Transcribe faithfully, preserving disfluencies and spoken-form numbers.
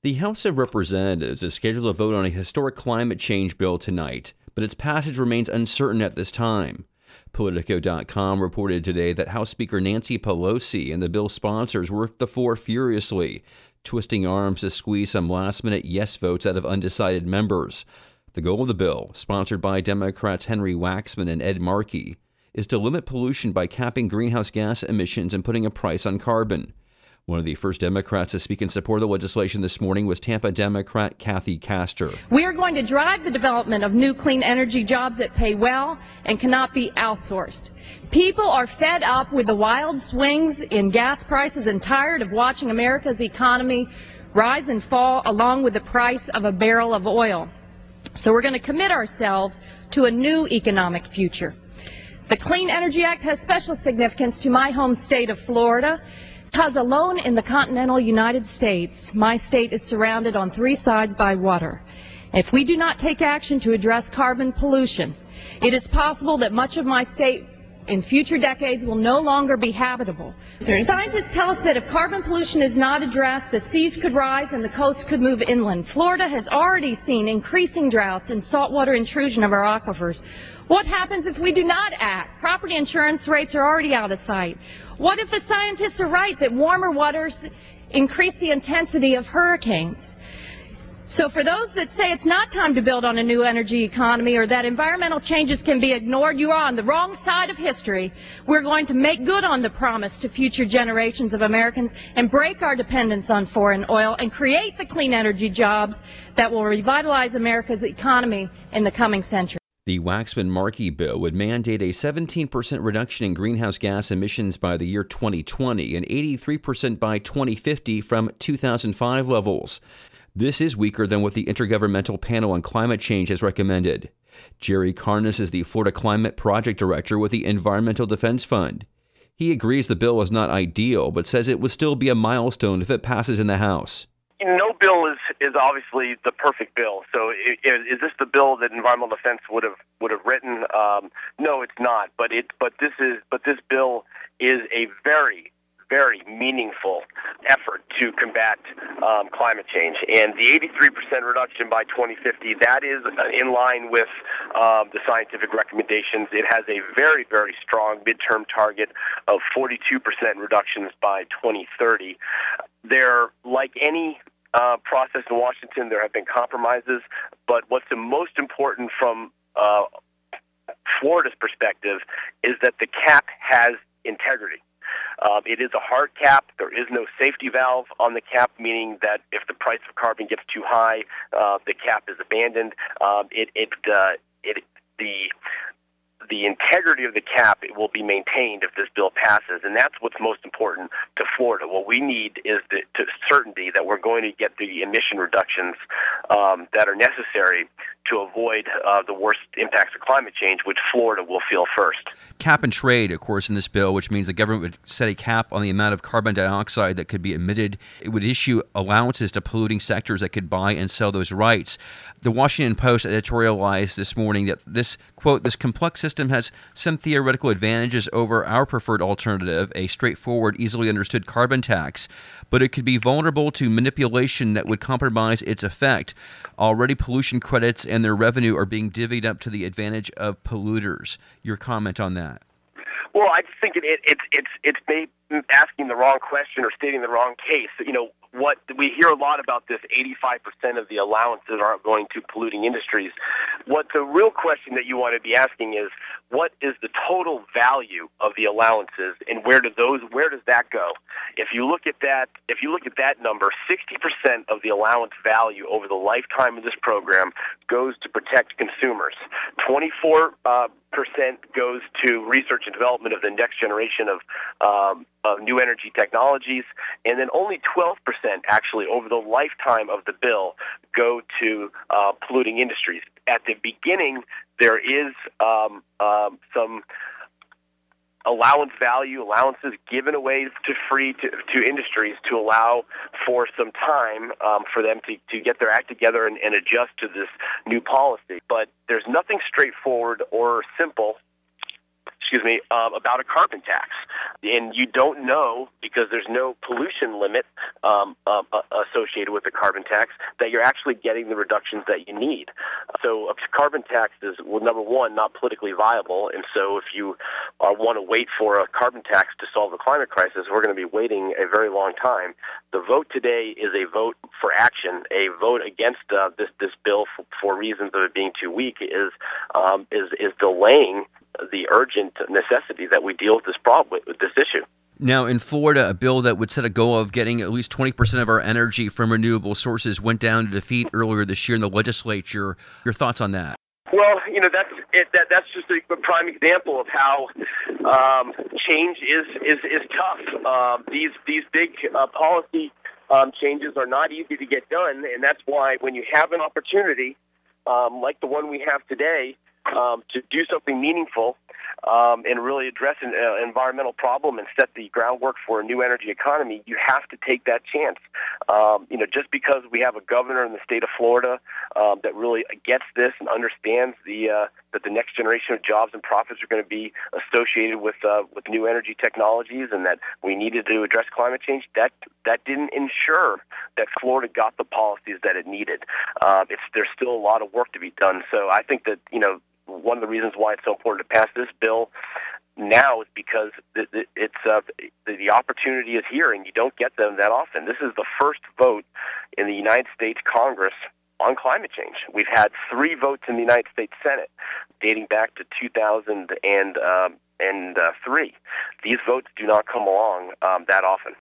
The House of Representatives is scheduled to vote on a historic climate change bill tonight, but its passage remains uncertain at this time. Politico dot com reported today that House Speaker Nancy Pelosi and the bill's sponsors worked the floor furiously, twisting arms to squeeze some last-minute yes votes out of undecided members. The goal of the bill, sponsored by Democrats Henry Waxman and Ed Markey, is to limit pollution by capping greenhouse gas emissions and putting a price on carbon. One of the first Democrats to speak in support of the legislation this morning was Tampa Democrat Kathy Castor. We are going to drive the development of new clean energy jobs that pay well and cannot be outsourced. People are fed up with the wild swings in gas prices and tired of watching America's economy rise and fall along with the price of a barrel of oil. So we're going to commit ourselves to a new economic future. The Clean Energy Act has special significance to my home state of Florida, because alone in the continental United States, my state is surrounded on three sides by water. If we do not take action to address carbon pollution, it is possible that much of my state in future decades will no longer be habitable. Scientists tell us that if carbon pollution is not addressed, the seas could rise and the coasts could move inland. Florida has already seen increasing droughts and saltwater intrusion of our aquifers. What happens if we do not act? Property insurance rates are already out of sight. What if the scientists are right that warmer waters increase the intensity of hurricanes? So for those that say it's not time to build on a new energy economy or that environmental changes can be ignored, you are on the wrong side of history. We're going to make good on the promise to future generations of Americans and break our dependence on foreign oil and create the clean energy jobs that will revitalize America's economy in the coming century. The Waxman-Markey bill would mandate a seventeen percent reduction in greenhouse gas emissions by the year twenty twenty and eighty-three percent by twenty fifty from two thousand five levels. This is weaker than what the Intergovernmental Panel on Climate Change has recommended. Jerry Karnes is the Florida Climate Project Director with the Environmental Defense Fund. He agrees the bill is not ideal, but says it would still be a milestone if it passes in the House. No bill is, is obviously the perfect bill. So is, is this the bill that Environmental Defense would have would have written? Um, no, it's not. But it but this is but this bill is a very very meaningful effort to combat um, climate change. And the eighty-three percent reduction by twenty fifty, that is in line with um, the scientific recommendations. It has a very, very strong midterm target of forty-two percent reductions by twenty thirty. There, like any uh, process in Washington, there have been compromises, but what's the most important from uh, Florida's perspective is that the cap has integrity. Um, it is a hard cap. There is no safety valve on the cap, meaning that if the price of carbon gets too high, uh, the cap is abandoned. Um, it, it, uh, it, the the integrity of the cap will be maintained if this bill passes, and that's what's most important to Florida. What we need is the to certainty that we're going to get the emission reductions um, that are necessary to avoid uh, the worst impacts of climate change, which Florida will feel first. Cap and trade, of course, in this bill, which means the government would set a cap on the amount of carbon dioxide that could be emitted. It would issue allowances to polluting sectors that could buy and sell those rights. The Washington Post editorialized this morning that this, quote, this complex system has some theoretical advantages over our preferred alternative, a straightforward, easily understood carbon tax, but it could be vulnerable to manipulation that would compromise its effect. Already pollution credits and their revenue are being divvied up to the advantage of polluters. Your comment on that? Well, I just think it, it, it's it's it's maybe asking the wrong question or stating the wrong case. You know, what we hear a lot about this eighty-five percent of the allowances aren't going to polluting industries. What the real question that you want to be asking is, what is the total value of the allowances, and where do those where does that go? If you look at that, if you look at that number, sixty percent of the allowance value over the lifetime of this program goes to protect consumers. twenty-four uh, percent goes to research and development of the next generation of um, of new energy technologies, and then only twelve percent actually over the lifetime of the bill go to uh, polluting industries. At the beginning, there is um, um, some allowance value, allowances given away to free to, to industries to allow for some time um, for them to, to get their act together and, and adjust to this new policy. But there's nothing straightforward or simple excuse me, um, about a carbon tax. And you don't know, because there's no pollution limit um, uh, associated with the carbon tax, that you're actually getting the reductions that you need. So a carbon tax is, well, number one, not politically viable. And so if you uh, want to wait for a carbon tax to solve the climate crisis, we're going to be waiting a very long time. The vote today is a vote for action. A vote against uh, this this bill for, for reasons of it being too weak is um, is is delaying the urgent necessity that we deal with this problem, with, with this issue. Now, in Florida, a bill that would set a goal of getting at least twenty percent of our energy from renewable sources went down to defeat earlier this year in the legislature. Your thoughts on that? Well, you know, that's it, that that's just a, a prime example of how um, change is is is tough. Um, these these big uh, policy um, changes are not easy to get done, and that's why when you have an opportunity um, like the one we have today um, to do something meaningful um, and really address an uh, environmental problem and set the groundwork for a new energy economy, you have to take that chance. Um, you know, just because we have a governor in the state of Florida um, that really gets this and understands the uh, that the next generation of jobs and profits are going to be associated with uh, with new energy technologies, and that we needed to address climate change, that that didn't ensure that Florida got the policies that it needed. Uh, it's there's still a lot of work to be done. So I think that, you know, one of the reasons why it's so important to pass this bill now is because it's uh, the opportunity is here, and you don't get them that often. This is the first vote in the United States Congress on climate change. We've had three votes in the United States Senate dating back to two thousand three. These votes do not come along um, that often.